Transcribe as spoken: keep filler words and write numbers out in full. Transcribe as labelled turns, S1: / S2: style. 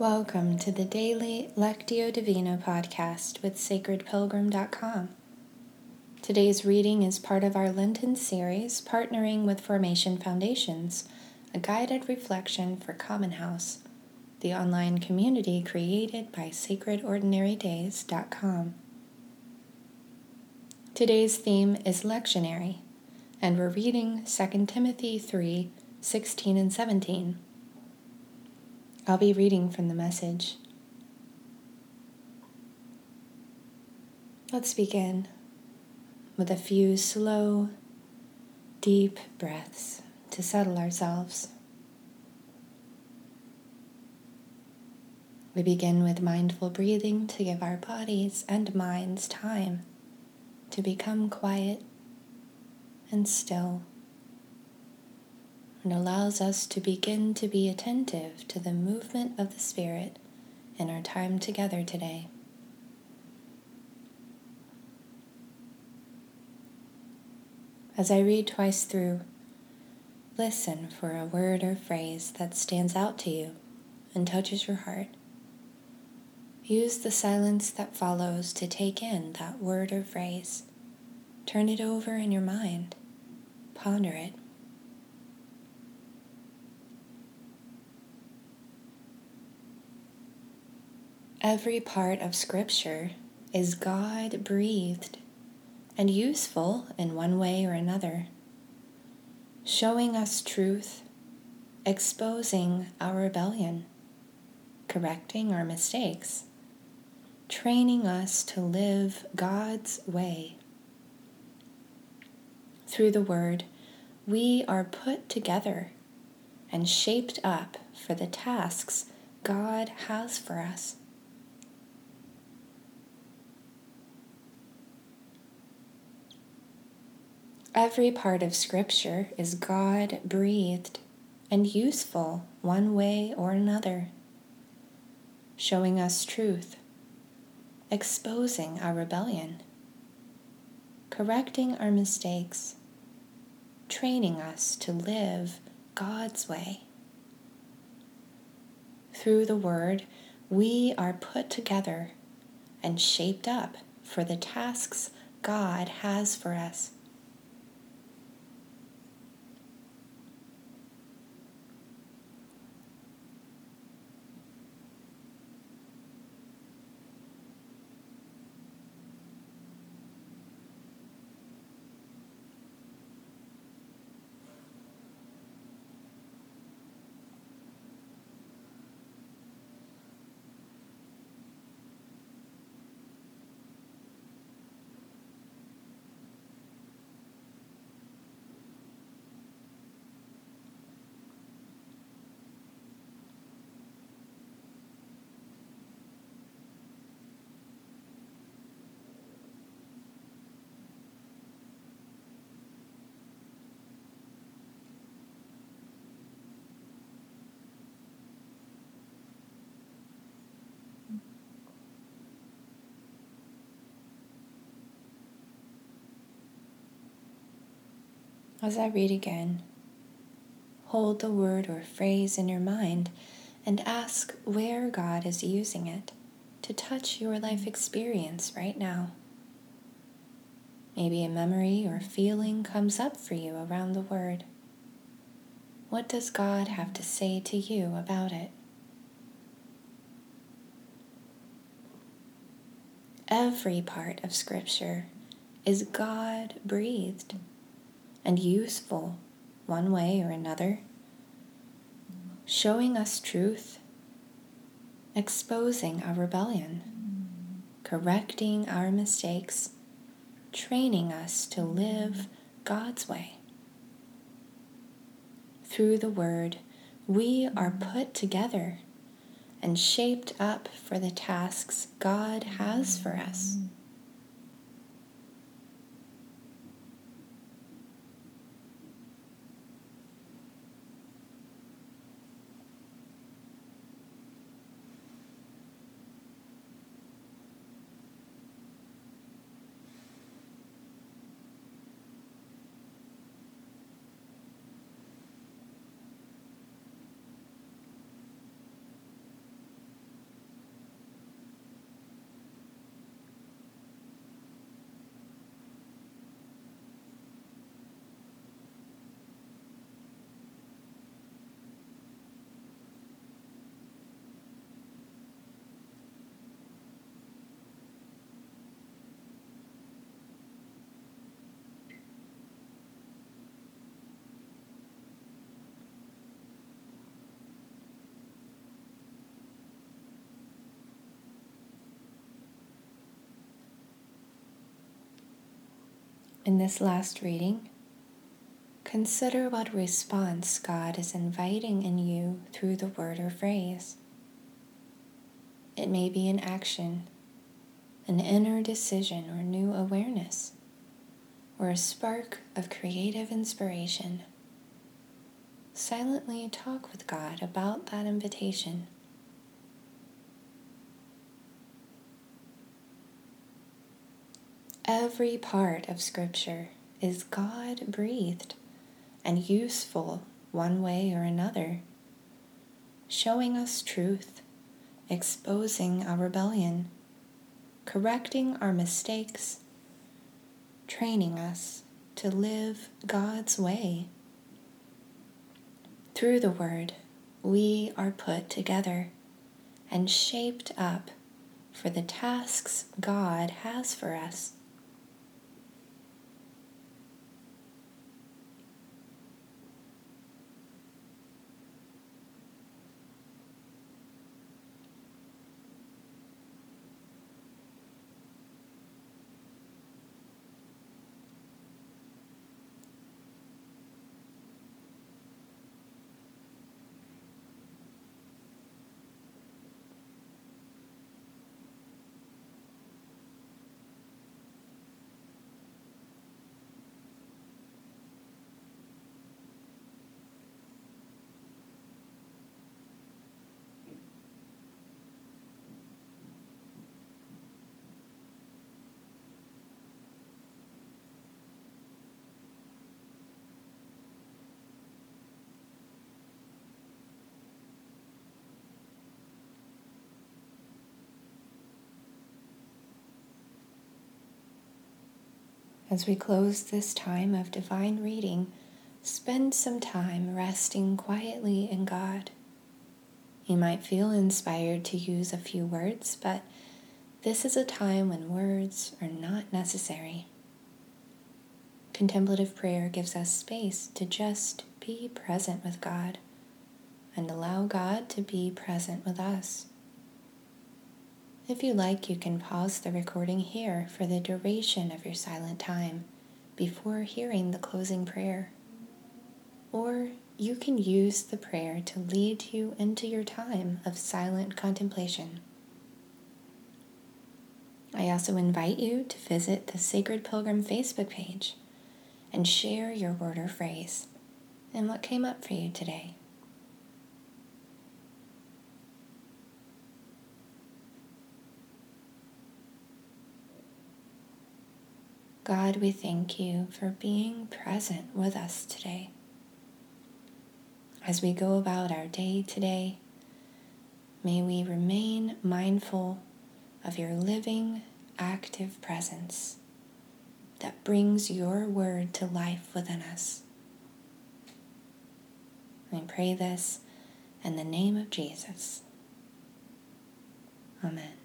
S1: Welcome to the daily Lectio Divina podcast with sacred pilgrim dot com. Today's reading is part of our Lenten series partnering with Formation Foundations, a guided reflection for Common House, the online community created by sacred ordinary days dot com. Today's theme is lectionary, and we're reading Second Timothy three, sixteen and seventeen. I'll be reading from the Message. Let's begin with a few slow, deep breaths to settle ourselves. We begin with mindful breathing to give our bodies and minds time to become quiet and still, and allows us to begin to be attentive to the movement of the Spirit in our time together today. As I read twice through, listen for a word or phrase that stands out to you and touches your heart. Use the silence that follows to take in that word or phrase. Turn it over in your mind. Ponder it. Every part of Scripture is God-breathed and useful in one way or another, showing us truth, exposing our rebellion, correcting our mistakes, training us to live God's way. Through the Word, we are put together and shaped up for the tasks God has for us. Every part of Scripture is God-breathed and useful one way or another, showing us truth, exposing our rebellion, correcting our mistakes, training us to live God's way. Through the Word, we are put together and shaped up for the tasks God has for us. As I read again, hold the word or phrase in your mind and ask where God is using it to touch your life experience right now. Maybe a memory or feeling comes up for you around the word. What does God have to say to you about it? Every part of Scripture is God-breathed and useful one way or another, showing us truth, exposing our rebellion, correcting our mistakes, training us to live God's way. Through the Word, we are put together and shaped up for the tasks God has for us. In this last reading, consider what response God is inviting in you through the word or phrase. It may be an action, an inner decision or new awareness, or a spark of creative inspiration. Silently talk with God about that invitation. Every part of Scripture is God-breathed and useful one way or another, showing us truth, exposing our rebellion, correcting our mistakes, training us to live God's way. Through the Word, we are put together and shaped up for the tasks God has for us. As we close this time of divine reading, spend some time resting quietly in God. You might feel inspired to use a few words, but this is a time when words are not necessary. Contemplative prayer gives us space to just be present with God and allow God to be present with us. If you like, you can pause the recording here for the duration of your silent time before hearing the closing prayer. Or you can use the prayer to lead you into your time of silent contemplation. I also invite you to visit the Sacred Pilgrim Facebook page and share your word or phrase and what came up for you today. God, we thank you for being present with us today. As we go about our day today, may we remain mindful of your living, active presence that brings your word to life within us. I pray this in the name of Jesus. Amen.